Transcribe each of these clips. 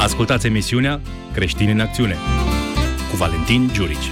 Ascultați emisiunea Creștini în Acțiune cu Valentin Giurici.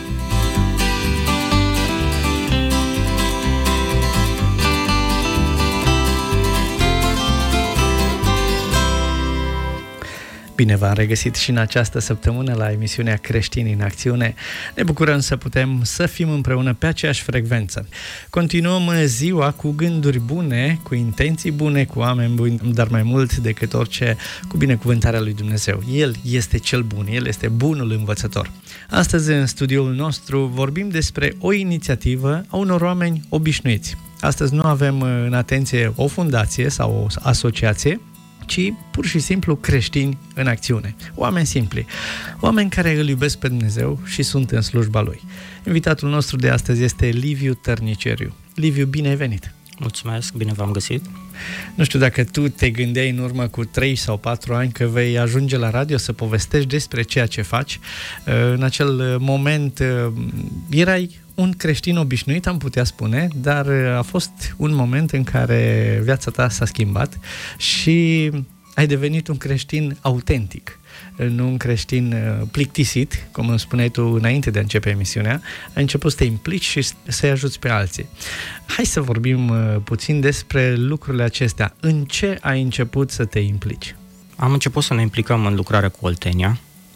Bine v-am regăsit și în această săptămână la emisiunea Creștini în Acțiune. Ne bucurăm să putem să fim împreună pe aceeași frecvență. Continuăm ziua cu gânduri bune, cu intenții bune, cu oameni buni, dar mai mult decât orice, cu binecuvântarea lui Dumnezeu. El este cel bun, El este bunul învățător. Astăzi, în studioul nostru, vorbim despre o inițiativă a unor oameni obișnuiți. Astăzi nu avem în atenție o fundație sau o asociație, ci pur și simplu creștini în acțiune. Oameni simpli, oameni care îl iubesc pe Dumnezeu și sunt în slujba Lui. Invitatul nostru de astăzi este Liviu Tărniceriu. Liviu, bine ai venit! Mulțumesc, bine v-am găsit! Nu știu dacă tu te gândeai în urmă cu 3 sau 4 ani că vei ajunge la radio să povestești despre ceea ce faci. În acel moment erai un creștin obișnuit, am putea spune, dar a fost un moment în care viața ta s-a schimbat și ai devenit un creștin autentic, nu un creștin plictisit, cum îmi spuneai tu înainte de a începe emisiunea. Ai început să te implici și să-i ajuți pe alții. Hai să vorbim puțin despre lucrurile acestea. În ce ai început să te implici? Am început să ne implicăm în lucrarea cu Oltenia.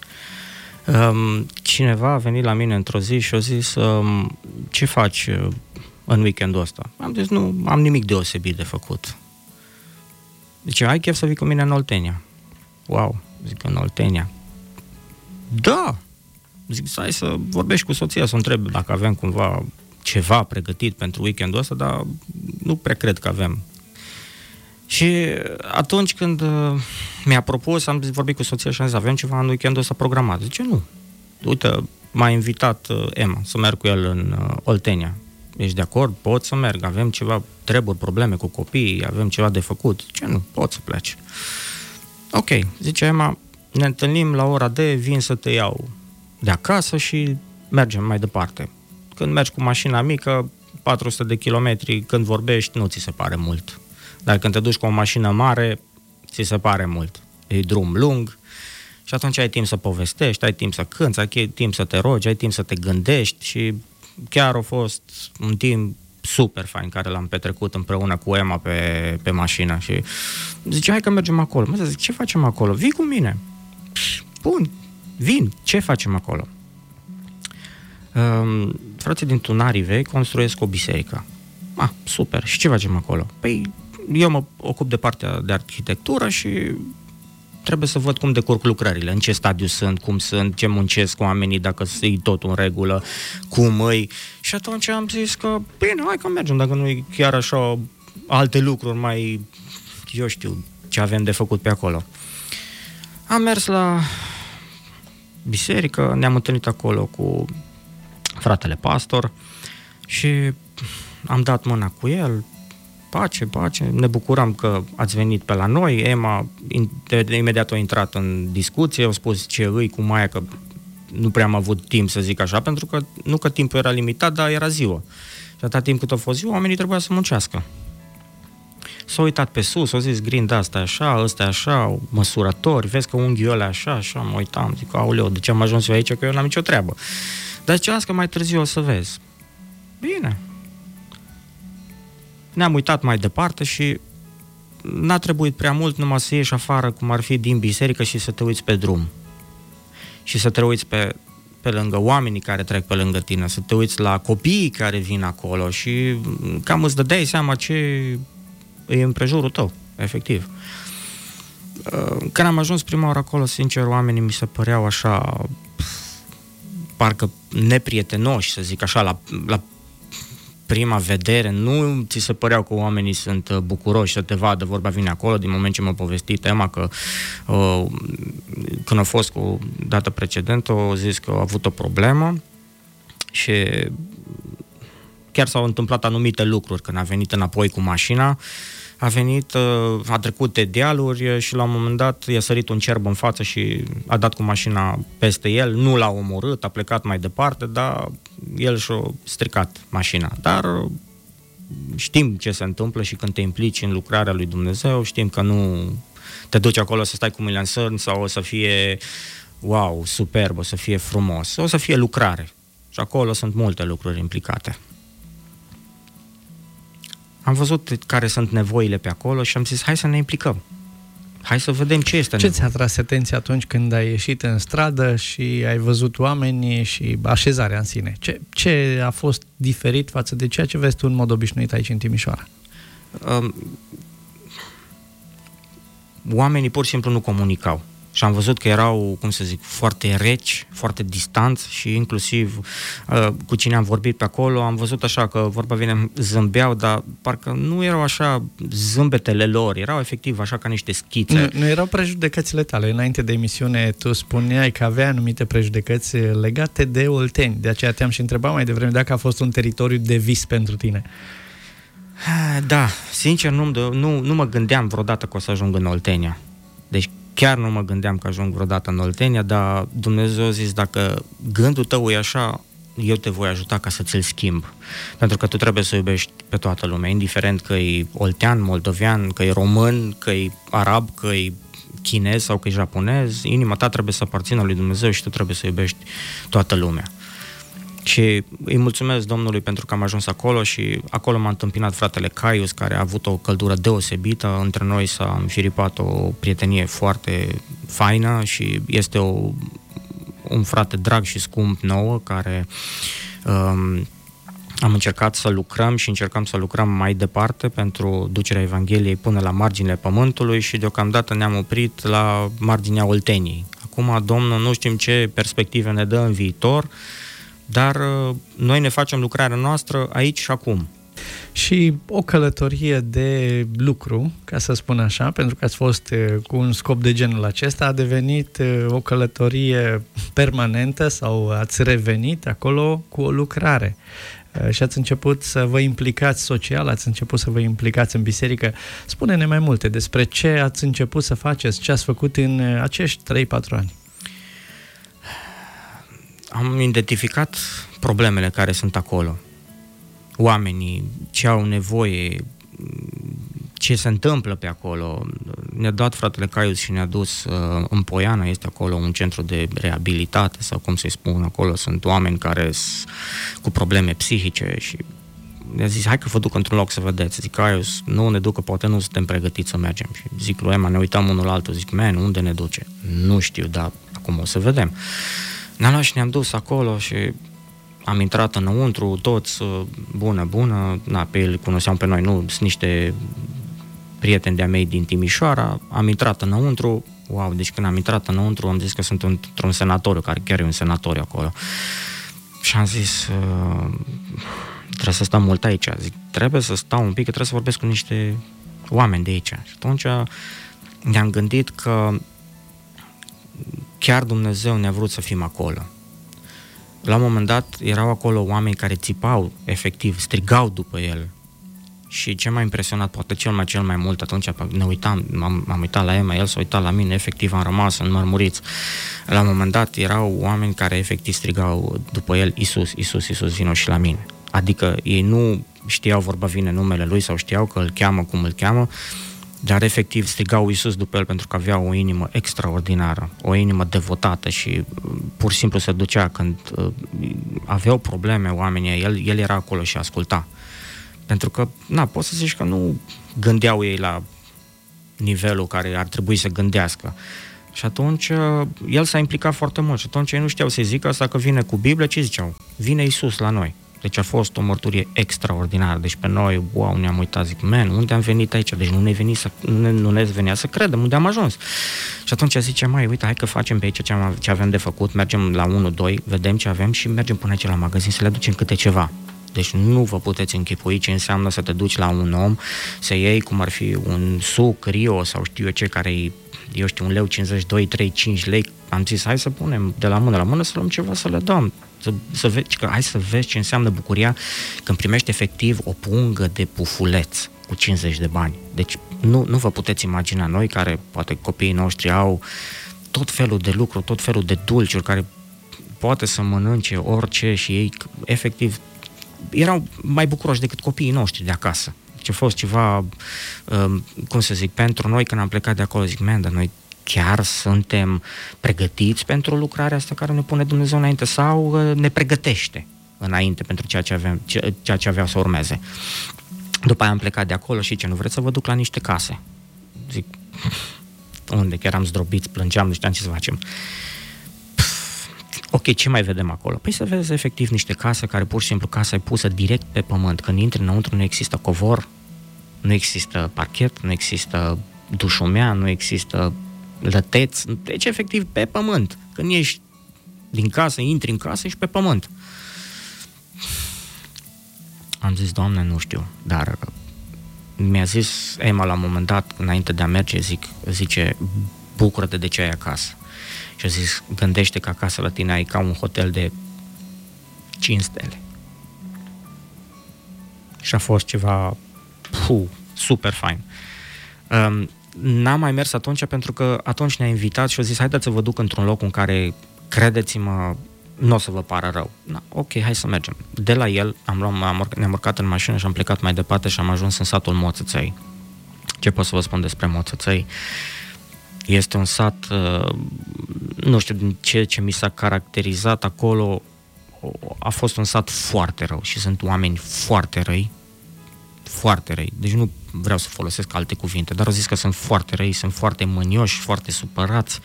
Cineva a venit la mine într-o zi și a zis: ce faci în weekendul ăsta? Am zis: nu am nimic deosebit de făcut. Zice: ai chef să vii cu mine în Oltenia? Wow, zic: în Oltenia? Da! Zic: hai să vorbești cu soția, să o întreb dacă avem cumva ceva pregătit pentru weekendul ăsta, dar nu prea cred că avem. Și atunci când mi-a propus, am vorbit cu soția și am zis: avem ceva în weekendul ăsta programat? Zice: nu. Uite, m-a invitat Emma să merg cu el în Oltenia. Ești de acord? Pot să merg. Avem ceva treburi, probleme cu copiii, avem ceva de făcut. Zice: nu, pot să pleci. Ok, zice Emma, ne întâlnim la ora de, vin să te iau de acasă și mergem mai departe. Când mergi cu mașina mică, 400 de kilometri, când vorbești, nu ți se pare mult. Dar când te duci cu o mașină mare, ți se pare mult. E drum lung și atunci ai timp să povestești, ai timp să cânți, ai timp să te rogi, ai timp să te gândești și chiar a fost un timp super fain care l-am petrecut împreună cu Emma pe mașină și zice: hai că mergem acolo. Mă zic: ce facem acolo? Vii cu mine. Bun, vin. Ce facem acolo? Frații din Tunarii Vechi construiesc o biserică. Super. Și ce facem acolo? Păi eu mă ocup de partea de arhitectură și trebuie să văd cum decurg lucrările, în ce stadiu sunt, cum sunt, ce muncesc oamenii, dacă e totul în regulă, cum îi. Și atunci am zis că, bine, hai că mergem, dacă nu e chiar așa alte lucruri mai, eu știu, ce avem de făcut pe acolo. Am mers la biserică, ne-am întâlnit acolo cu fratele pastor și am dat mâna cu el. Pace, ne bucuram că ați venit pe la noi. Emma imediat a intrat în discuție, a spus ce îi cu Maia, că nu prea am avut timp să zic așa, pentru că nu că timpul era limitat, dar era ziua. Și atâta timp cât a fost ziua, oamenii trebuia să muncească. S-a uitat pe sus, a zis: grinda asta e așa, ăsta e așa, măsurători, vezi că unghiul ăla e așa, mă uitam, zic: aoleu, de ce am ajuns eu aici, că eu n-am nicio treabă. Dar zice: las că mai târziu o să vezi. Bine. Ne-am uitat mai departe și n-a trebuit prea mult numai să ieși afară, cum ar fi din biserică, și să te uiți pe drum. Și să te uiți pe lângă oamenii care trec pe lângă tine, să te uiți la copiii care vin acolo și cam îți dădeai seama ce e împrejurul tău, efectiv. Când am ajuns prima oară acolo, sincer, oamenii mi se păreau așa, parcă neprietenoși, să zic așa, la prima vedere, nu ți se păreau că oamenii sunt bucuroși să te vadă, vorba vine acolo, din moment ce m-a povestit Emma că când a fost cu data precedentă, a zis că a avut o problemă și chiar s-au întâmplat anumite lucruri când a venit înapoi cu mașina. A trecut de dealuri și la un moment dat i-a sărit un cerb în față și a dat cu mașina peste el, nu l-a omorât, a plecat mai departe, dar el și-a stricat mașina. Dar știm ce se întâmplă și când te implici în lucrarea lui Dumnezeu, știm că nu te duci acolo să stai cu mâinile în sân sau o să fie wow, superb, o să fie frumos, o să fie lucrare. Și acolo sunt multe lucruri implicate. Am văzut care sunt nevoile pe acolo și am zis, hai să ne implicăm. Hai să vedem ce este nevoie. Ce ți-a tras atenția atunci când ai ieșit în stradă și ai văzut oamenii și așezarea în sine? Ce a fost diferit față de ceea ce vezi tu în mod obișnuit aici în Timișoara? Oamenii pur și simplu nu comunicau. Și am văzut că erau, cum să zic, foarte reci, foarte distanți și inclusiv cu cine am vorbit pe acolo, am văzut așa că, vorba vine, zâmbeau, dar parcă nu erau așa zâmbetele lor, erau efectiv așa ca niște schițe. Nu erau prejudecățile tale. Înainte de emisiune tu spuneai că aveai anumite prejudecăți legate de Olteni. De aceea te-am și întrebat mai devreme dacă a fost un teritoriu de vis pentru tine. Da, sincer nu mă gândeam vreodată că o să ajung în Oltenia. Deci chiar nu mă gândeam că ajung vreodată în Oltenia, dar Dumnezeu a zis, dacă gândul tău e așa, eu te voi ajuta ca să ți-l schimb. Pentru că tu trebuie să iubești pe toată lumea, indiferent că e oltean, moldovean, că e român, că e arab, că e chinez sau că e japonez, inima ta trebuie să aparțină lui Dumnezeu și tu trebuie să iubești toată lumea. Și îi mulțumesc Domnului pentru că am ajuns acolo și acolo m-a întâmpinat fratele Caius, care a avut o căldură deosebită. Între noi s-a înfiripat o prietenie foarte faină și este un frate drag și scump nouă, care am încercat să lucrăm și încercăm să lucrăm mai departe pentru ducerea Evangheliei până la marginile pământului și deocamdată ne-am oprit la marginea Olteniei. Acum Domnul nu știm ce perspective ne dă în viitor, dar noi ne facem lucrarea noastră aici și acum. Și o călătorie de lucru, ca să spun așa, pentru că ați fost cu un scop de genul acesta, a devenit o călătorie permanentă sau ați revenit acolo cu o lucrare. Și ați început să vă implicați social, ați început să vă implicați în biserică. Spune-ne mai multe despre ce ați început să faceți, ce ați făcut în acești 3-4 ani. Am identificat problemele care sunt acolo. Oamenii, ce au nevoie, ce se întâmplă pe acolo. Ne-a dat fratele Caius și ne-a dus în Poiana, este acolo un centru de reabilitate sau cum să-i spun, acolo sunt oameni care sunt cu probleme psihice și ne-a zis, hai că vă duc într-un loc să vedeți. Zic, Caius, nu ne ducă, poate nu suntem pregătiți să mergem. Și zic lui Emma, ne uităm unul la altul, zic, unde ne duce? Nu știu, dar acum o să vedem. Ne-am luat și ne-am dus acolo și am intrat înăuntru, toți, bună, pe el cunoșteam pe noi, nu, sunt niște prieteni de-a mei din Timișoara, am intrat înăuntru, wow, deci când am intrat înăuntru am zis că sunt într-un senatoriu, care chiar e un senatoriu acolo. Și am zis, trebuie să stăm mult aici, zic, trebuie să stau un pic, că trebuie să vorbesc cu niște oameni de aici. Și atunci ne-am gândit că chiar Dumnezeu ne-a vrut să fim acolo. La un moment dat erau acolo oameni care țipau, efectiv, strigau după el. Și ce m-a impresionat, poate cel mai mult, atunci ne uitam, m-am uitat la Emma, el s-a uitat la mine, efectiv am rămas înmărmuriți. La un moment dat erau oameni care efectiv strigau după el, Iisus, vino și la mine. Adică ei nu știau, vorba vine, numele lui sau știau că îl cheamă cum îl cheamă, dar efectiv strigau Iisus după el pentru că avea o inimă extraordinară, o inimă devotată și pur și simplu se ducea când aveau probleme oamenii, el era acolo și asculta. Pentru că, poți să zici că nu gândeau ei la nivelul care ar trebui să gândească. Și atunci el s-a implicat foarte mult și atunci ei nu știau să-i zică asta că vine cu Biblie, ce ziceau? Vine Iisus la noi. Deci a fost o mărturie extraordinară. Deci pe noi, wow, ne-am uitat, zic, unde am venit aici? Deci nu ne venea să credem unde am ajuns. Și atunci zice, uite, hai că facem pe aici ce avem de făcut, mergem la 1-2, vedem ce avem și mergem până aici la magazin să le aducem câte ceva. Deci nu vă puteți închipui ce înseamnă să te duci la un om, să iei cum ar fi un suc, Rio sau știu eu ce, care e, eu știu, 1 leu 52, 3, 5 lei. Am zis, hai să punem de la mână la mână să luăm ceva să le dăm. Să vezi, că hai să vezi ce înseamnă bucuria când primești efectiv o pungă de pufuleț cu 50 de bani. Deci nu vă puteți imagina, noi care poate copiii noștri au tot felul de lucruri, tot felul de dulciuri care poate să mănânce orice și ei efectiv erau mai bucuroși decât copiii noștri de acasă. Ce a fost ceva, cum să zic, pentru noi când am plecat de acolo, zic, man, dar noi chiar suntem pregătiți pentru lucrarea asta care ne pune Dumnezeu înainte sau ne pregătește înainte pentru ceea ce avea să urmeze. După aia am plecat de acolo și ce, nu vreți să vă duc la niște case? Zic, unde? Chiar am zdrobiți, plângeam, nu știam ce să facem. Ok, ce mai vedem acolo? Păi să vezi efectiv niște case care pur și simplu casa e pusă direct pe pământ. Când intri înăuntru nu există covor, nu există parchet, nu există dușumea, nu există lăteț, deci efectiv pe pământ. Când ieși din casă, intri în casă, ești pe pământ. Am zis, Doamne, nu știu, dar mi-a zis Emma la un moment dat, înainte de a merge, zice, bucură-te de ce ai acasă. Și a zis, gândește că acasă la tine ai ca un hotel de 5 stele. Și a fost ceva super fain. N-am mai mers atunci pentru că atunci ne-a invitat și a zis, haideți să vă duc într-un loc în care, credeți-mă, nu o să vă pară rău. Na, ok, hai să mergem. De la el ne-am urcat în mașină și am plecat mai departe și am ajuns în satul Moțățăi. Ce pot să vă spun despre Moțățăi? Este un sat, nu știu din ce mi s-a caracterizat acolo, a fost un sat foarte rău și sunt oameni foarte răi, deci nu vreau să folosesc alte cuvinte, dar au zis că sunt foarte răi, sunt foarte mânioși, foarte supărați,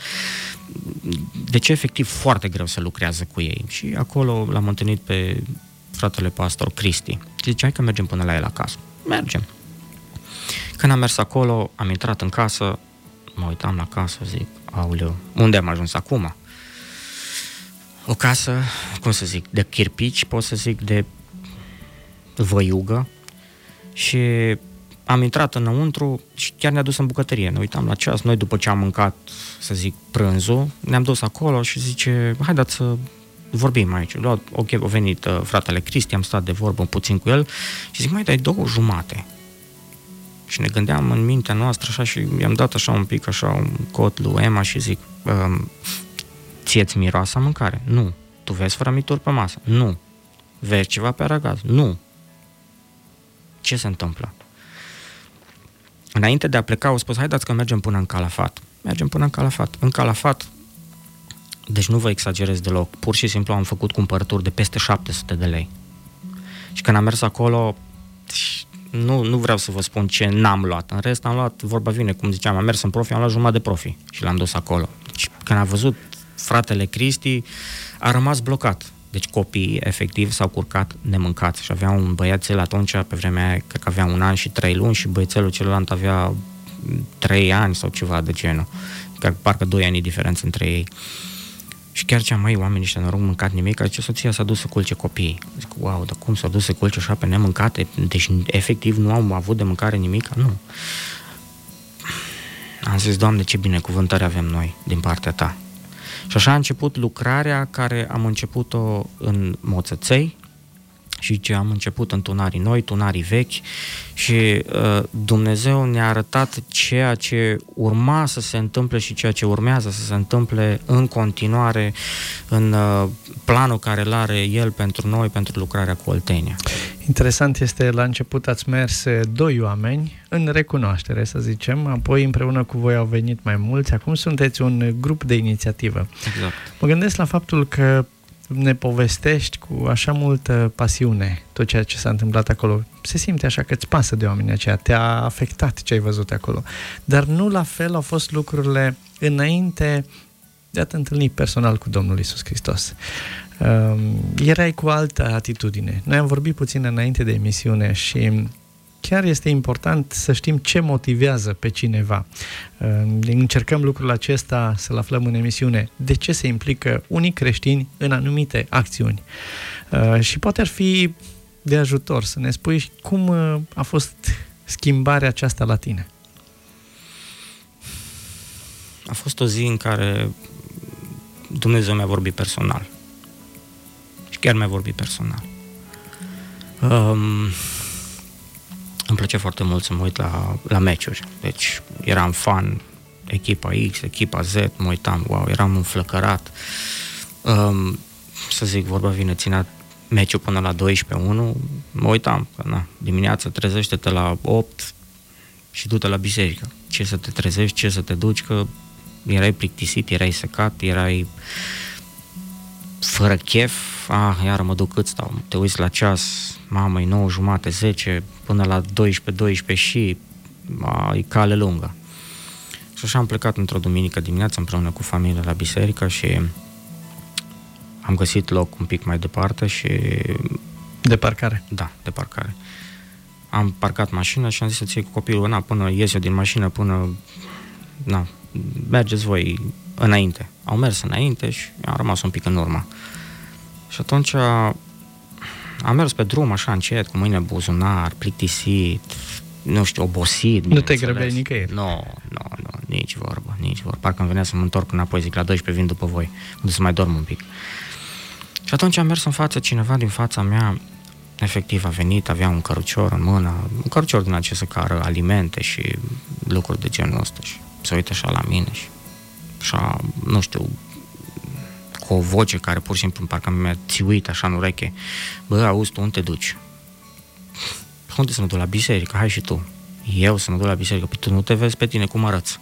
deci efectiv foarte greu să lucrează cu ei. Și acolo l-am întâlnit pe fratele pastor Cristi. Zice, hai că mergem până la el acasă. Mergem. Când am mers acolo, am intrat în casă, mă uitam la casă, zic, aoleu, unde am ajuns acum? O casă, cum să zic, de chirpici, pot să zic, de văiugă, și am intrat înăuntru și chiar ne-a dus în bucătărie. Ne uitam la ceas, noi după ce am mâncat, să zic, prânzul, ne-am dus acolo și zice, haideți să vorbim aici. Ok, a venit fratele Cristi, am stat de vorbă puțin cu el și zic, mai dai 2:30. Și ne gândeam în mintea noastră așa și i-am dat așa un pic, așa un cot lui Emma și zic, ție-ți miroasă mâncare? Nu. Tu vezi frămituri pe masă? Nu. Vezi ceva pe aragaz? Nu. Ce se întâmplă? Înainte de a pleca, au spus, haideți că mergem până în Calafat. Mergem până în Calafat. În Calafat, deci nu vă exagerez deloc, pur și simplu am făcut cumpărături de peste 700 de lei. Și când am mers acolo, nu vreau să vă spun ce n-am luat. În rest am luat, vorba vine, cum ziceam, am mers în profi, am luat jumătate de profi și l-am dus acolo. Deci când a văzut fratele Cristi, a rămas blocat. Deci copiii efectiv s-au curcat nemâncați și avea un băiețel atunci, pe vremea aia, cred că avea 1 an și 3 luni și băiețelul celălalt avea 3 ani sau ceva de genul. Parcă 2 ani diferență între ei. Și chiar ce măi, oamenii ăștia n-au mâncat nimic, ce soția s-a dus să culce copiii. Zic, wow, dar cum s-a dus să culce așa pe nemâncate? Deci efectiv nu au avut de mâncare nimic? Nu. Am zis, Doamne, ce binecuvântare avem noi din partea Ta. Și așa a început lucrarea care am început-o în Moțățăi și ce am început în Tunarii Noi, Tunarii Vechi și Dumnezeu ne-a arătat ceea ce urma să se întâmple și ceea ce urmează să se întâmple în continuare în planul care îl are El pentru noi, pentru lucrarea cu Oltenia. Interesant este, la început ați mers 2 oameni în recunoaștere, să zicem, apoi împreună cu voi au venit mai mulți, acum sunteți un grup de inițiativă. Exact. Mă gândesc la faptul că ne povestești cu așa multă pasiune tot ceea ce s-a întâmplat acolo. Se simte așa că îți pasă de oamenii aceia, te-a afectat ce ai văzut acolo. Dar nu la fel au fost lucrurile înainte de a te întâlni personal cu Domnul Iisus Hristos. Erai cu altă atitudine. Noi am vorbit puțin înainte de emisiune și chiar este important să știm ce motivează pe cineva. Încercăm lucrul acesta să-l aflăm în emisiune. De ce se implică unii creștini în anumite acțiuni? Și poate ar fi de ajutor să ne spui cum a fost schimbarea aceasta la tine. A fost o zi în care Dumnezeu mi-a vorbit personal. Și chiar mi-a vorbit personal. Îmi plăcea foarte mult să mă uit la meciuri. Deci eram fan echipa X, echipa Z, mă uitam, wow, eram înflăcărat. Să zic, vorba vine, ținea meciul până la 12-1, mă uitam, că dimineața trezește-te la 8 și du-te la biserică. Ce să te trezești, ce să te duci, că erai plictisit, erai secat, erai fără chef, iară mă duc cât stau, te uiți la ceas, mamă, e 9:30, 10, până la 12 și e cale lungă. Și așa am plecat într-o duminică dimineață împreună cu familia la biserică și am găsit loc un pic mai departe și... De parcare? Da, de parcare. Am parcat mașina și am zis să-ți iei cu copilul, până ies eu din mașină, mergeți voi înainte. Au mers înainte și am rămas un pic în urmă. Și atunci am mers pe drum așa încet, cu mâine în buzunar, plictisit, nu știu, obosit. Nu te grăbeai nicăieri? Nu, nici vorbă. Parcă îmi venea să mă întorc înapoi, zic la 12 vin după voi, unde să mai dorm un pic. Și atunci am mers în față, cineva din fața mea, efectiv a venit, avea un cărucior în mână, un cărucior din acesta care alimente și lucruri de genul ăsta și se uită așa la mine și așa, nu știu, cu o voce care pur și simplu parcă mi-a țiuit așa în ureche. Bă, auzi, tu unde te duci? Unde să mă duc? La biserică? Hai și tu. Eu să mă duc la biserică? Păi tu nu te vezi pe tine cum arăți?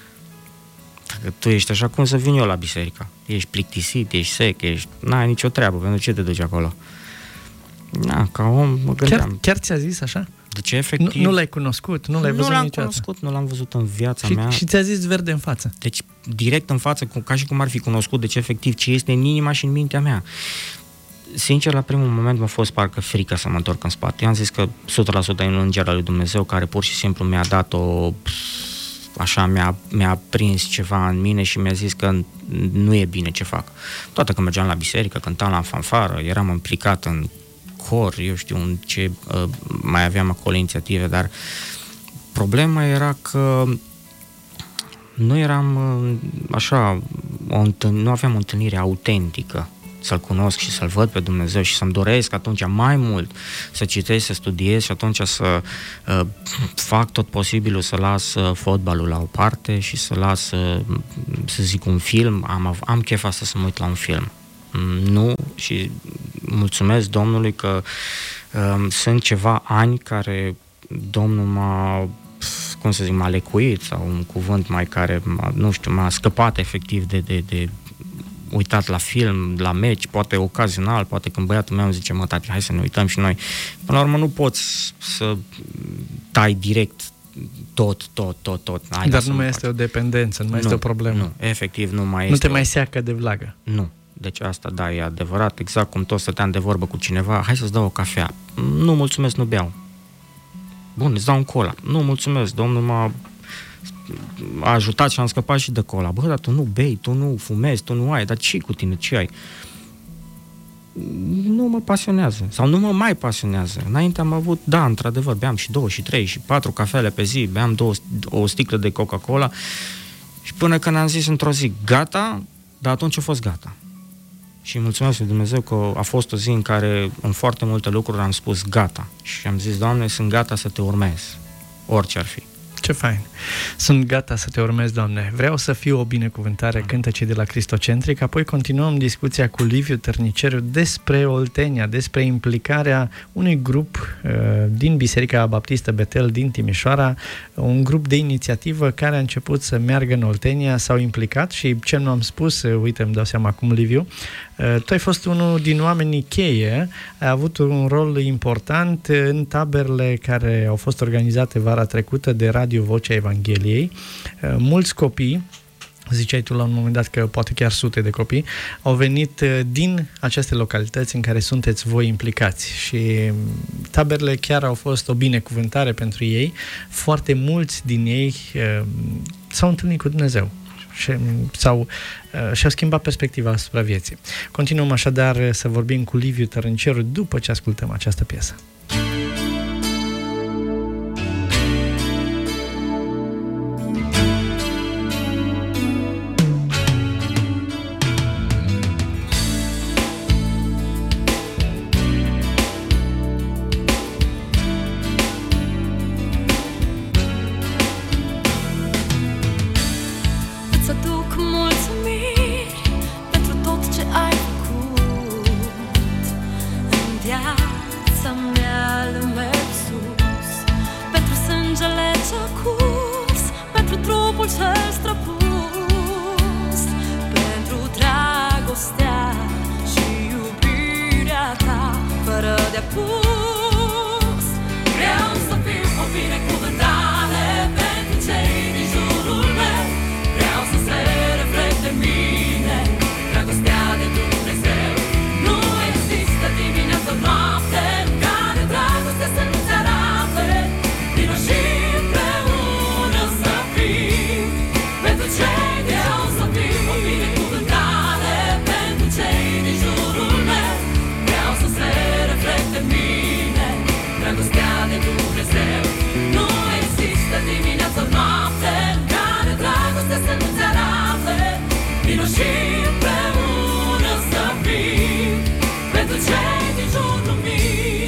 Dacă tu ești așa, cum să vin eu la biserică? Ești plictisit, ești sec, n-ai nicio treabă, pentru ce te duci acolo? Ca om mă gândeam. Chiar ți-a zis așa? Deci efectiv... Nu l-ai cunoscut? Nu l-ai văzut niciodată? Nu l-am cunoscut, nu l-am văzut în viața mea. Și ți-a zis verde în față? Deci direct în față, ca și cum ar fi cunoscut, deci efectiv ce este în inima și în mintea mea. Sincer, la primul moment m-a fost parcă frică să mă întorc în spate. Eu am zis că 100% e un înger al lui Dumnezeu care pur și simplu mi-a dat așa, mi-a prins ceva în mine și mi-a zis că nu e bine ce fac. Toate că mergeam la biserică, cântam la fanfară, eram implicat în cor, eu știu ce mai aveam acolo inițiative, dar problema era că nu eram așa, nu aveam o întâlnire autentică, să-L cunosc și să-L văd pe Dumnezeu și să-mi doresc atunci mai mult să citesc, să studiez și atunci să fac tot posibilul să las fotbalul la o parte și să las, să zic, un film. Am chef asta să mă uit la un film. Nu, și mulțumesc Domnului că sunt ceva ani care Domnul m-a lecuit, sau un cuvânt mai care, m-a scăpat efectiv de uitat la film, la meci, poate ocazional, poate când băiatul meu îmi zice, mă, tati, hai să ne uităm și noi. Până la urmă nu poți să tai direct tot. Dar nu mai este o dependență, nu mai este o problemă. Nu, efectiv nu mai este. Nu te mai seacă de vlagă. Nu. Deci asta, da, e adevărat, exact cum tot stăteam de vorbă cu cineva, hai să-ți dau o cafea. Nu, mulțumesc, nu beau. Bun, îți dau un cola. Nu, mulțumesc, Domnul m-a ajutat și am scăpat și de cola. Bă, dar tu nu bei, tu nu fumezi, tu nu ai, dar ce cu tine, ce ai? Nu mă pasionează, sau nu mă mai pasionează. Înainte am avut, da, într-adevăr, beam și 2, și 3, și 4 cafele pe zi, beam o sticlă de Coca-Cola și până când am zis într-o zi, gata, dar atunci a fost gata. Și mulțumesc lui Dumnezeu că a fost o zi în care în foarte multe lucruri am spus gata. Și am zis, Doamne, sunt gata să te urmez, orice ar fi. Ce fain! Sunt gata să te urmez, Doamne. Vreau să fiu o binecuvântare, cântă cei de la Cristocentric. Apoi continuăm discuția cu Liviu Tărniceriu despre Oltenia, despre implicarea unui grup din Biserica Baptistă Betel din Timișoara, un grup de inițiativă care a început să meargă în Oltenia, s-au implicat și ce nu am spus, uite, îmi dau seama acum, Liviu, tu ai fost unul din oamenii cheie, ai avut un rol important în taberele care au fost organizate vara trecută de Radio Vocea Evangheliei. Mulți copii, ziceai tu la un moment dat că poate chiar sute de copii, au venit din aceste localități în care sunteți voi implicați și taberele chiar au fost o binecuvântare pentru ei. Foarte mulți din ei s-au întâlnit cu Dumnezeu și-au schimbat perspectiva asupra vieții. Continuăm așadar să vorbim cu Liviu Tărniceriu după ce ascultăm această piesă. Mulțumiri pentru tot ce ai făcut în ce-a curs, pentru trupul cel străpus, pentru dragostea și iubirea ta, fără de-apus. Vreau să fiu o binecuvântare pentru cei din jurul meu. Vreau să se reflecte în mine dragostea de Dumnezeu. Nu există dimineață, noapte în care dragostea să nu-ți arate. Vino și împreună să fim pentru cei de eu, să fiu o binecuvântare pentru cei din jurul meu. Vreau să se reflecte în mine dragostea de Dumnezeu. Nu există dimineață, noapte în care dragostea să nu-ți arate. Vino și împreună să fim pentru cei din jurul meu.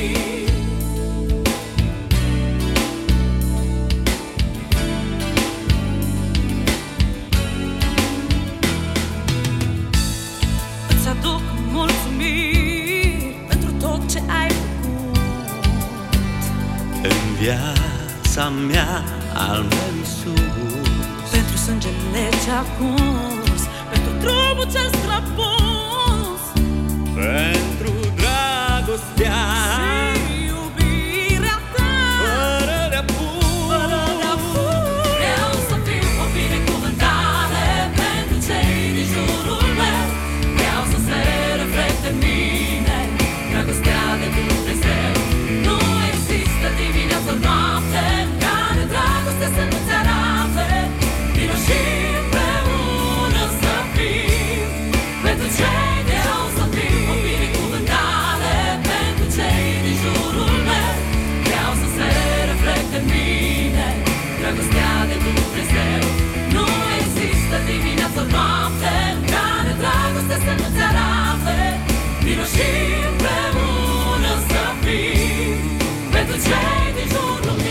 Îți aduc mulțumiri pentru tot ce ai făcut în viața mea, al meu Iisus. pentru sângele ce-a curs, pentru drumul ce-a străpus Pentru dragostea și iubirea ta, fără de-apus. Vreau să fiu o binecuvântare pentru cei din jurul meu. Vreau să se reflecte în mine dragostea de Dumnezeu. Nu există dimineață, noapte în care dragostea să nu-ți arate. Vino și împreună să fim pentru cei de eu, să fim o binecuvântare pentru cei din jurul meu. Vreau să se reflecte în mine dragostea de Dumnezeu. Nu există dimineață, noapte în care dragostea să nu-ți arate. Vino și împreună să fim pentru cei din jurul meu.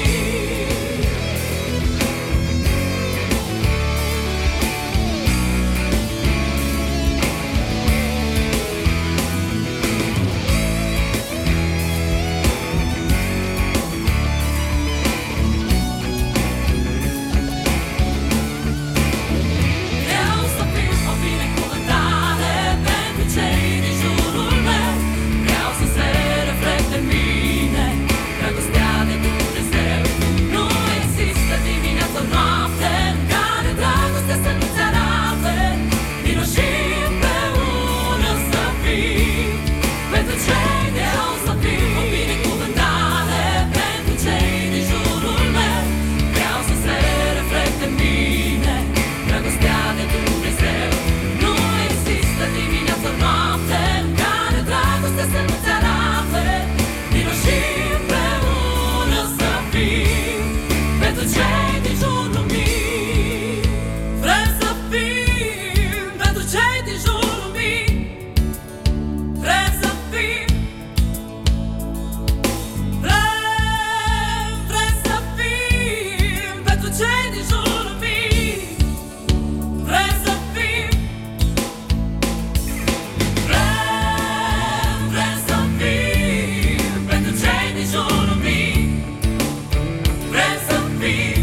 Vreau să fiu o binecuvântare pentru cei din jurul meu. Vreau să se reflecte în mine dragostea de Dumnezeu. Nu există dimineață, noapte în care dragostea să nu-ți arate. Vino și împreună să fim pentru cei de eu, să fim o binecuvântare pentru cei din jurul meu. Vreau să se reflecte în mine dragostea de Dumnezeu. Nu există dimineață, noapte în care dragostea să nu-ți arate. Vino și împreună să fim pentru cei din jurul meu. Vrem să fim pentru cei din jurul meu. Vrem să fim. Vrem să fim pentru cei din jurul meu. Vrem să fim. Vrem să fim pentru cei din jurul meu. Vrem să fim.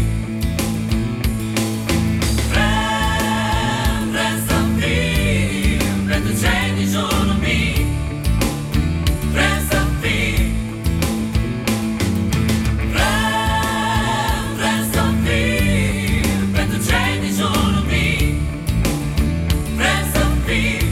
Vrem să fim pentru cei din jurul meu. Vrem să fim. Vrem să fim pentru cei din jurul meu. Vrem să fim.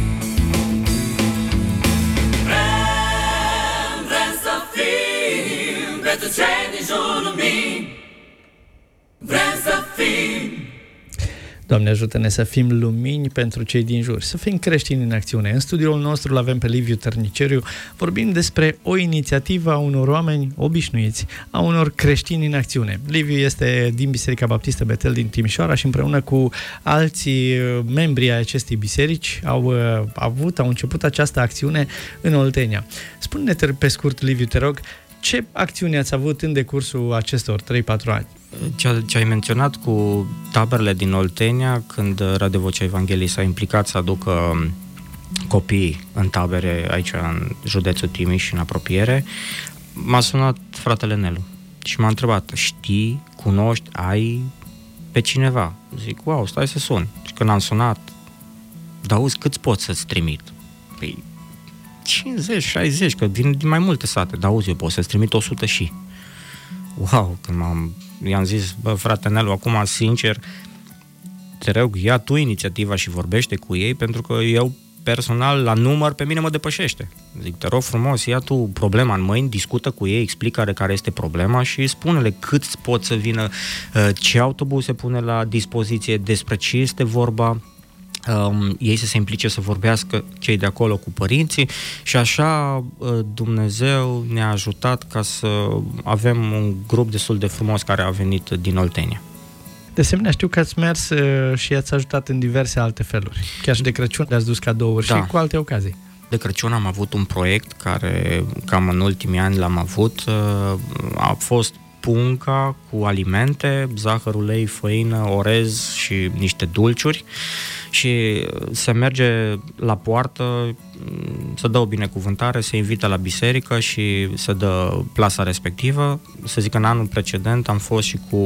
Vrem să fim pentru cei din jurul meu. Vrem să fim. Doamne, ajută-ne să fim lumini pentru cei din jur, să fim creștini în acțiune. În studioul nostru l-avem pe Liviu Tărniceriu, vorbind despre o inițiativă a unor oameni obișnuiți, a unor creștini în acțiune. Liviu este din Biserica Baptistă Betel din Timișoara și împreună cu alții membri ai acestei biserici au început această acțiune în Oltenia. Spune-ne pe scurt, Liviu, te rog, ce acțiuni ați avut în decursul acestor 3-4 ani? Ce ai menționat cu taberele din Oltenia, când Radio Vocea Evangheliei s-a implicat să aducă copii în tabere aici în județul Timiș și în apropiere, m-a sunat fratele Nelu Și m-a întrebat, știi, cunoști, ai pe cineva? Zic, wow, stai să sun. Și când am sunat, dar auzi, câți pot să-ți trimit? Păi, 50, 60, că vin din mai multe sate. Dar auzi, eu pot să-ți trimit 100 și... Wow, când i-am zis, bă, frate Nelu, acum, sincer, te rog, ia tu inițiativa și vorbește cu ei, pentru că eu, personal, la număr, pe mine mă depășește. Zic, te rog frumos, ia tu problema în mâini, discută cu ei, explică care este problema și spune-le cât pot să vină, ce autobuz se pune la dispoziție, despre ce este vorba, ei să se implice să vorbească cei de acolo cu părinții și așa Dumnezeu ne-a ajutat ca să avem un grup destul de frumos care a venit din Oltenia. De asemenea, știu că ați mers și i-ați ajutat în diverse alte feluri. Chiar și de Crăciun le-ați dus cadouri și cu alte ocazii. De Crăciun am avut un proiect care, cam în ultimii ani l-am avut, a fost punga cu alimente, zahăr, ulei, făină, orez și niște dulciuri și se merge la poartă, se dă o binecuvântare, se invită la biserică și se dă plasa respectivă. Să zic că în anul precedent am fost și cu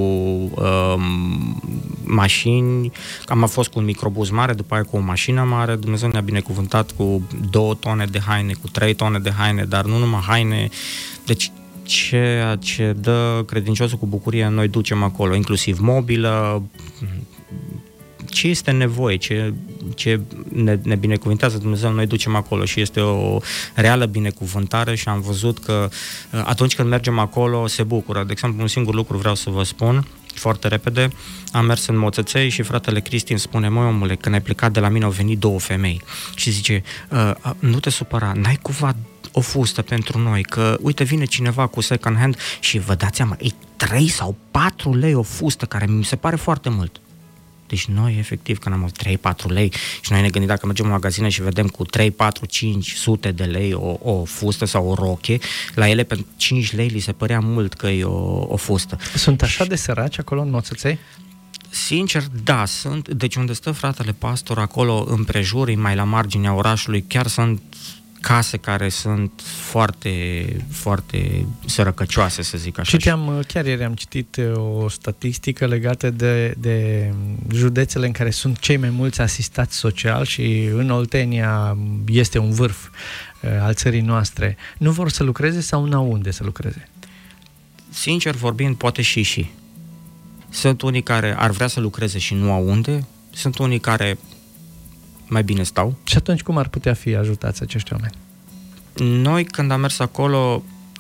mașini, am fost cu un microbuz mare, după aia cu o mașină mare. Dumnezeu ne-a binecuvântat cu 2 tone de haine, cu 3 tone de haine, dar nu numai haine, deci ceea ce dă credinciosul cu bucurie noi ducem acolo, inclusiv mobilă, ce este nevoie, ce ne binecuvintează Dumnezeu, noi ducem acolo și este o reală binecuvântare și am văzut că atunci când mergem acolo se bucură. De exemplu, un singur lucru vreau să vă spun, foarte repede, am mers în Moțăței și fratele Cristi îmi spune, măi omule, când ai plecat de la mine au venit 2 femei și zice, nu te supăra, n-ai cumva o fustă pentru noi, că uite vine cineva cu second hand și vă dați seama, e 3 sau 4 lei o fustă, care mi se pare foarte mult. Deci noi, efectiv, când am avut 3-4 lei și noi ne gândim dacă mergem în magazine și vedem cu 3, 4, 500 de lei o fustă sau o roche, la ele pentru 5 lei li se părea mult că e o fustă. Sunt așa de săraci acolo în Moțăței? Sincer, da, sunt. Deci unde stă fratele pastor, acolo împrejur, mai la marginea orașului, chiar sunt case care sunt foarte, foarte sărăcăcioase, să zic așa. Chiar ieri am citit o statistică legată de județele în care sunt cei mai mulți asistați social și în Oltenia este un vârf al țării noastre. Nu vor să lucreze sau n-au unde să lucreze? Sincer vorbind, poate și. Sunt unii care ar vrea să lucreze și nu au unde, sunt unii care mai bine stau. Și atunci cum ar putea fi ajutați acești oameni? Noi, când am mers acolo,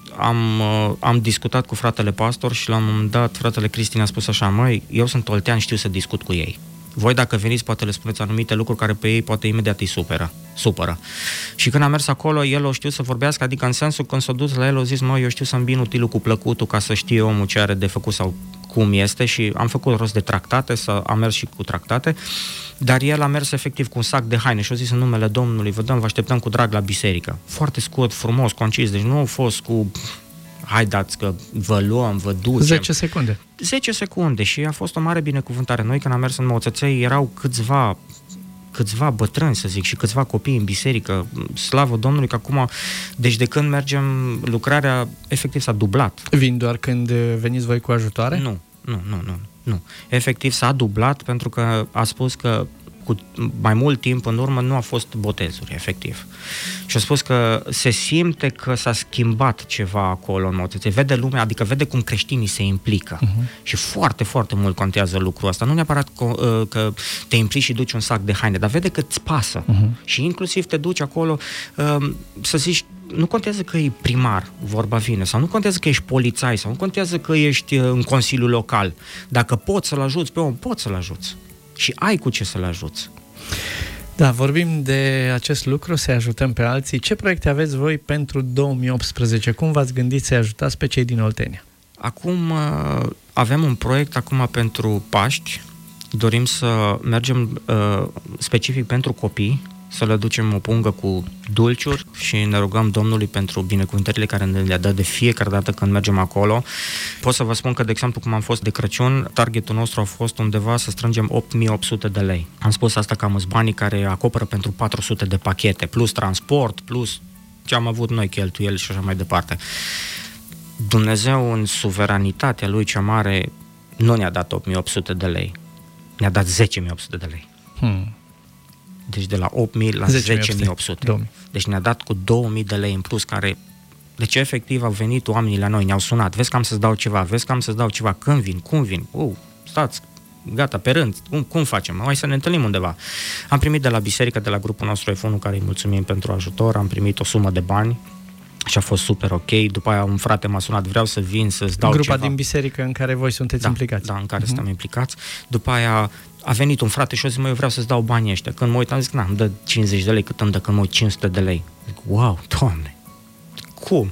am discutat cu fratele pastor și la un moment dat fratele Cristi a spus așa, măi, eu sunt oltean, știu să discut cu ei. Voi dacă veniți, poate le spuneți anumite lucruri care pe ei poate imediat îi supără. Și când am mers acolo, el o știu să vorbească, adică în sensul când s-a dus la el, o zis, măi, eu știu să îmbin utilul cu plăcutul ca să știe omul ce are de făcut sau cum este și am făcut rost de tractate, am mers și cu tractate, dar el a mers efectiv cu un sac de haine și a zis în numele Domnului, vă așteptăm cu drag la biserică. Foarte scurt, frumos, concis, deci nu a fost cu haideți că vă luăm, vă ducem. 10 secunde. 10 secunde și a fost o mare binecuvântare. Noi când am mers în Moțăței erau câțiva bătrâni, să zic, și câțiva copii în biserică. Slavă Domnului că acum, deci de când mergem, lucrarea efectiv s-a dublat. Vin doar când veniți voi cu ajutoare? Nu. Efectiv s-a dublat pentru că a spus că cu mai mult timp în urmă nu a fost botezuri, efectiv. Și a spus că se simte că s-a schimbat ceva acolo în Moțăței. Vede lumea, adică vede cum creștinii se implică. Și foarte, foarte mult contează lucrul ăsta. Nu neapărat că te implici și duci un sac de haine, dar vede că îți pasă. Și inclusiv te duci acolo să zici, nu contează că e primar, vorba vine, sau nu contează că ești polițai, sau nu contează că ești în consiliul local. Dacă poți să-l ajuți pe om, poți să-l ajuți. Și ai cu ce să-l ajuți. Da, vorbim de acest lucru, să ajutăm pe alții. Ce proiecte aveți voi pentru 2018? Cum v-ați gândit să-i ajutați pe cei din Oltenia? Acum avem un proiect pentru Paști. Dorim să mergem specific pentru copii, să le ducem o pungă cu dulciuri și ne rugăm Domnului pentru binecuvântările care ne le dă de fiecare dată când mergem acolo. Pot să vă spun că, de exemplu, cum am fost de Crăciun, targetul nostru a fost undeva să strângem 8800 de lei. Am spus asta cam îți banii care acoperă pentru 400 de pachete, plus transport, plus ce am avut noi cheltuieli și așa mai departe. Dumnezeu, în suveranitatea Lui cea mare, nu ne-a dat 8.800 de lei, ne-a dat 10.800 de lei. Deci de la 8.000 la 10.800. Deci ne-a dat cu 2.000 de lei în plus, care... Deci efectiv au venit oamenii la noi, ne-au sunat, vezi că am să-ți dau ceva, când vin, cum vin, stați, gata, pe rând, cum facem, hai să ne întâlnim undeva. Am primit de la biserică, de la grupul nostru F1, care îi mulțumim pentru ajutor, am primit o sumă de bani și a fost super ok. După aia un frate m-a sunat, vreau să vin să-ți dau Grupa ceva. din biserică în care voi sunteți implicați. Da, în care suntem implicați. După aia a venit un frate și a zis, eu vreau să-ți dau banii ăștia. Când mă uit, am zis, îmi dă 50 de lei, cât îmi dă când mă uit 500 de lei. Zic, wow, Doamne, cum?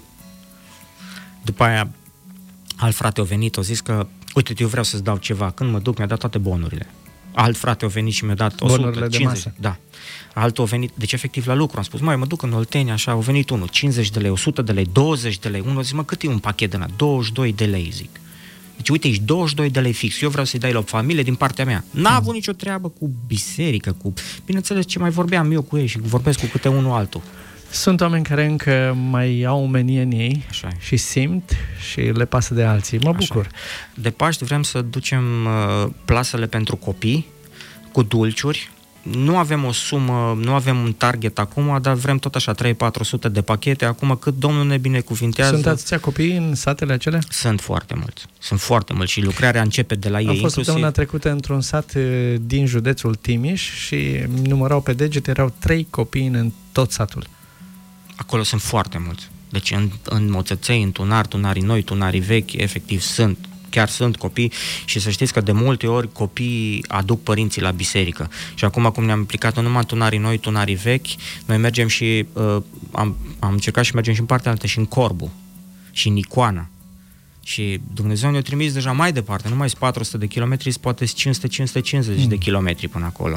După aia alt frate a venit, a zis că, uite, eu vreau să-ți dau ceva. Când mă duc, mi-a dat toate bonurile. Alt frate a venit și mi-a dat 100, bonurile 50, de masă. Da. Altul a venit, deci efectiv la lucru, am spus, mă duc în Oltenia, așa, a venit unul, 50 de lei, 100 de lei, 20 de lei, unul a zis, cât e un pachet de la 22 de lei, zic. Deci uite, ești 22 de lei fix, eu vreau să-i dai la o familie din partea mea. N-a avut nicio treabă cu biserică, bineînțeles ce mai vorbeam eu cu ei și vorbesc cu câte unul altul. Sunt oameni care încă mai au omenie în ei și simt și le pasă de alții. Mă bucur. De Paști vrem să ducem plasele pentru copii cu dulciuri. Nu avem o sumă, nu avem un target acum, dar vrem tot așa 300-400 de pachete. Acum cât Domnul ne binecuvintează. Sunt atâția copii în satele acelea? Sunt foarte mulți și lucrarea începe de la ei. Am fost săptămâna trecută într-un sat din județul Timiș și numărau pe degete, erau 3 copii în tot satul. Acolo sunt foarte mulți. Deci în Moțăței, în tunarii noi, tunarii vechi, efectiv chiar sunt copii și să știți că de multe ori copiii aduc părinții la biserică. Și acum cum ne-am implicat numai în tunarii noi, tunarii vechi, noi mergem și am încercat și mergem și în partea altă și în Corbu și în Icoana. Și Dumnezeu ne-a trimis deja mai departe, nu mai sunt 400 de kilometri, poate 500-550 de kilometri până acolo.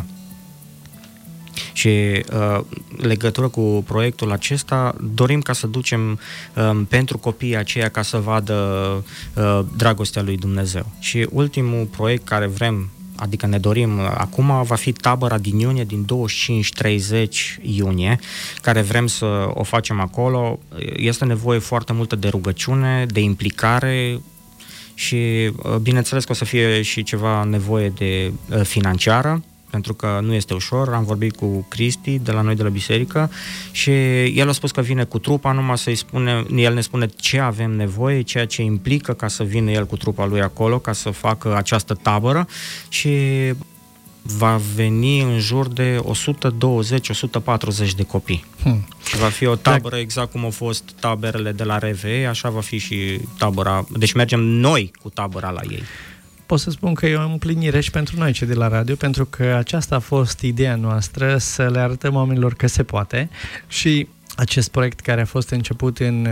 Și legătură cu proiectul acesta, dorim ca să ducem pentru copiii aceia ca să vadă dragostea lui Dumnezeu. Și ultimul proiect care vrem, adică ne dorim acum, va fi tabăra din iunie, din 25-30 iunie, care vrem să o facem acolo. Este nevoie foarte multă de rugăciune, de implicare și bineînțeles că o să fie și ceva nevoie de financiară, pentru că nu este ușor. Am vorbit cu Cristi de la noi de la biserică și el a spus că vine cu trupa, numai el ne spune ce avem nevoie, ceea ce implică ca să vină el cu trupa lui acolo, ca să facă această tabără și va veni în jur de 120-140 de copii. Și va fi o tabără exact cum au fost taberele de la RVE, așa va fi și tabăra. Deci mergem noi cu tabăra la ei. Pot să spun că e o împlinire și pentru noi, cei de la radio, pentru că aceasta a fost ideea noastră, să le arătăm oamenilor că se poate și acest proiect care a fost început în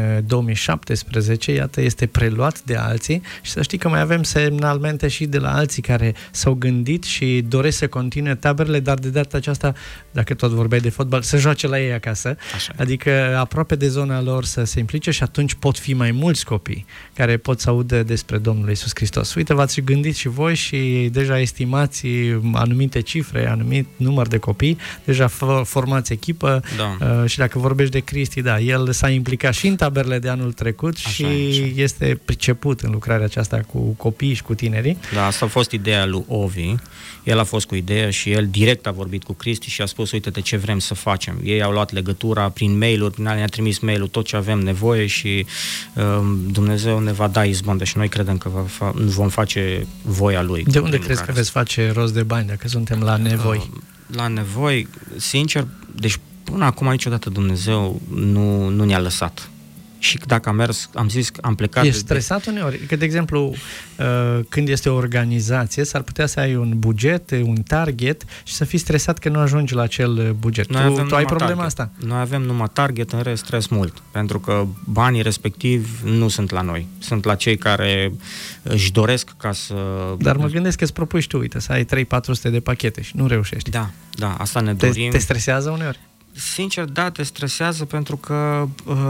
2017, iată, este preluat de alții și să știi că mai avem semnalmente și de la alții care s-au gândit și doresc să continue taberele, dar de data aceasta, dacă tot vorbeai de fotbal, să joace la ei acasă, adică aproape de zona lor să se implice și atunci pot fi mai mulți copii care pot să audă despre Domnul Iisus Hristos. Uite, v-ați gândit și voi și deja estimați anumite cifre, anumit număr de copii, deja formați echipă și dacă vorbești de Cristi, da, el s-a implicat și în taberele de anul trecut și este priceput în lucrarea aceasta cu copiii și cu tinerii. Da, asta a fost ideea lui Ovi. El a fost cu ideea și el direct a vorbit cu Cristi și a spus, uite-te ce vrem să facem. Ei au luat legătura prin mail-uri, ne-a trimis mail-ul tot ce avem nevoie și Dumnezeu ne va da izbândă și noi credem că vom face voia Lui. De unde crezi că veți face rost de bani dacă suntem la nevoi? La nevoi, sincer, deci până acum niciodată Dumnezeu nu ne-a lăsat. Și dacă am zis că am plecat... Ești stresat uneori? Că, de exemplu, când este o organizație, s-ar putea să ai un buget, un target și să fii stresat că nu ajungi la acel buget. Tu ai problema asta? Noi avem numai target, în rest stres mult. Pentru că banii respectivi nu sunt la noi. Sunt la cei care își doresc ca să... Dar mă gândesc că îți propui și tu, uite, să ai 300-400 de pachete și nu reușești. Da, asta ne dorim. Te stresează uneori? Sincer, da, te stresează pentru că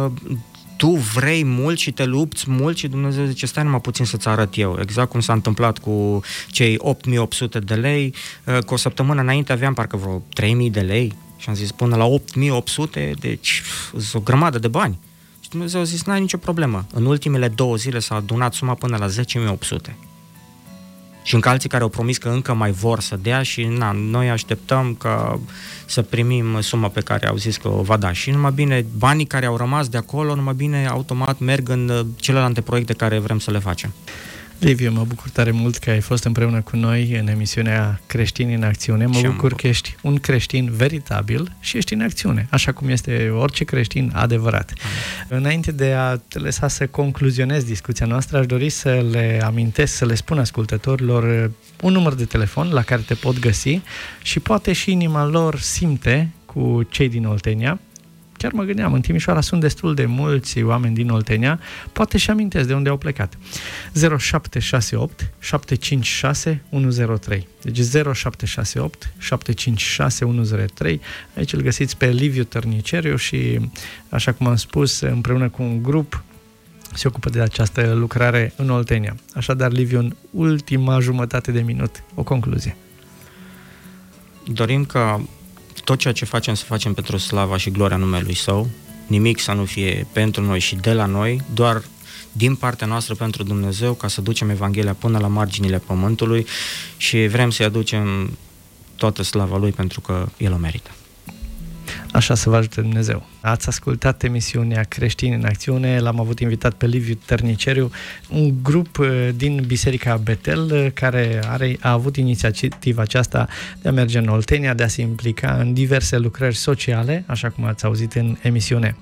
tu vrei mult și te lupți mult și Dumnezeu zice, stai numai puțin să-ți arăt eu. Exact cum s-a întâmplat cu cei 8.800 de lei, cu o săptămână înainte aveam parcă vreo 3.000 de lei și am zis până la 8.800, deci o grămadă de bani. Și Dumnezeu a zis, n-ai nicio problemă. În ultimele 2 zile s-a adunat suma până la 10.800. Și încă alții care au promis că încă mai vor să dea și noi așteptăm ca să primim suma pe care au zis că o va da. Și numai bine, banii care au rămas de acolo, numai bine, automat merg în celelalte proiecte care vrem să le facem. Liviu, mă bucur tare mult că ai fost împreună cu noi în emisiunea Creștini în Acțiune. Mă bucur că ești un creștin veritabil și ești în acțiune, așa cum este orice creștin adevărat. Înainte de a te lăsa să concluzionezi discuția noastră, aș dori să le amintesc, să le spun ascultătorilor un număr de telefon la care te pot găsi și poate și inima lor simte cu cei din Oltenia. Chiar mă gândeam, în Timișoara sunt destul de mulți oameni din Oltenia, poate și amintesc de unde au plecat. 0768 756 103. Deci 0768 756 103. Aici îl găsiți pe Liviu Tărniceriu și, așa cum am spus, împreună cu un grup se ocupă de această lucrare în Oltenia. Așadar, Liviu, în ultima jumătate de minut, o concluzie. Dorim ca tot ceea ce facem să facem pentru slava și gloria numelui Său, nimic să nu fie pentru noi și de la noi, doar din partea noastră pentru Dumnezeu, ca să ducem Evanghelia până la marginile pământului și vrem să-i aducem toată slava Lui pentru că El o merită. Așa să vă ajute Dumnezeu. Ați ascultat emisiunea Creștini în Acțiune, l-am avut invitat pe Liviu Tărniceriu, un grup din Biserica Betel care a avut inițiativa aceasta de a merge în Oltenia, de a se implica în diverse lucrări sociale, așa cum ați auzit în emisiune.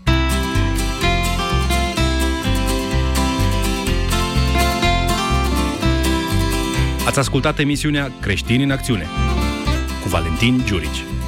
Ați ascultat emisiunea Creștini în Acțiune cu Valentin Giurici.